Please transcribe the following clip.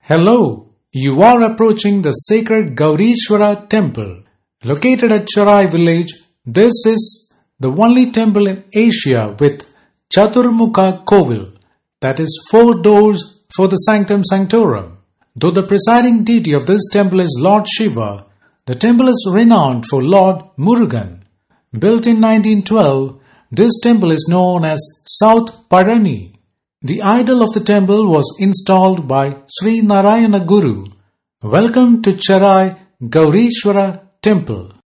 Hello, you are approaching the sacred Gaurishwara temple. Located at Charai village, this is the only temple in Asia with Chaturmukha Kovil, that is 4 doors for the Sanctum Sanctorum. Though the presiding deity of this temple is Lord Shiva, the temple is renowned for Lord Murugan. Built in 1912, this temple is known as South Parani. The idol of the temple was installed by Sri Narayana Guru. Welcome to Charai Gaurishwara Temple.